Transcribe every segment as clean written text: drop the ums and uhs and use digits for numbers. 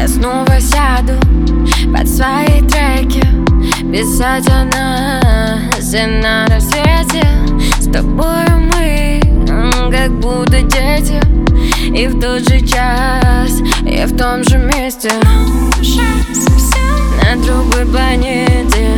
я снова сяду под свои треки, писать о нас и на рассвете. С тобой мы как будто дети, и в тот же час, и в том же месте, на другой планете.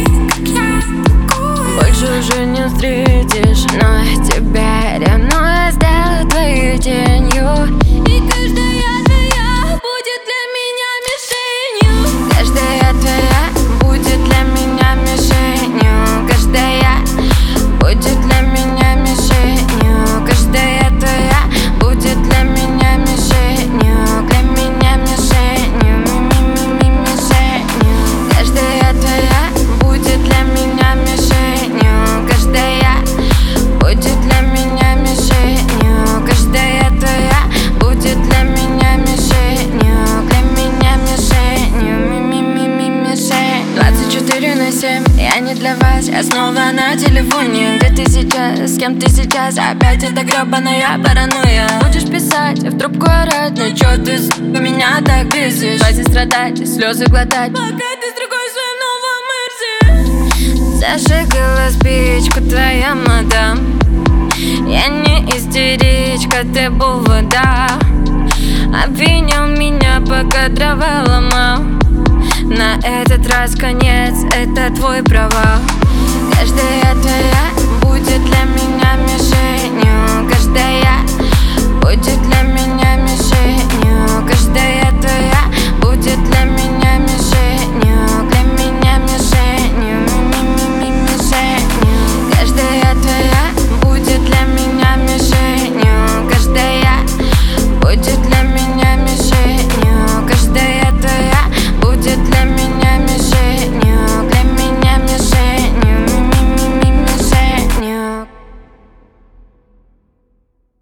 Больше уже не встретишь, но тебя ревную сделаю твоей тенью. И каждая твоя будет для меня мишенью. Каждая твоя будет для меня мишенью. Каждая будет для меня мишенью. Каждая твоя будет для меня мишенью. Для меня мишенью, мишенью. Каждая твоя будет для меня мишенью. Каждая будет для меня мишенью. Каждая твоя будет для меня мишенью. Для меня мишенью, мишенью. 24/7, я не для вас, я снова на телефоне. Где ты сейчас, с кем ты сейчас? Опять эта гребаная паранойя. Будешь писать, в трубку орать, ну чё ты, меня так бесишь? Хватит страдать и слезы глотать, пока ты с другой в своем новом Мерсе. Зажигала спичку твоя мадам. Я не истеричка, ты был вода. Обвинял меня, пока дрова ломал. На этот раз конец, это твой провал. Каждая твоя будет для меня мишенью. Каждая будет для меня мишенью.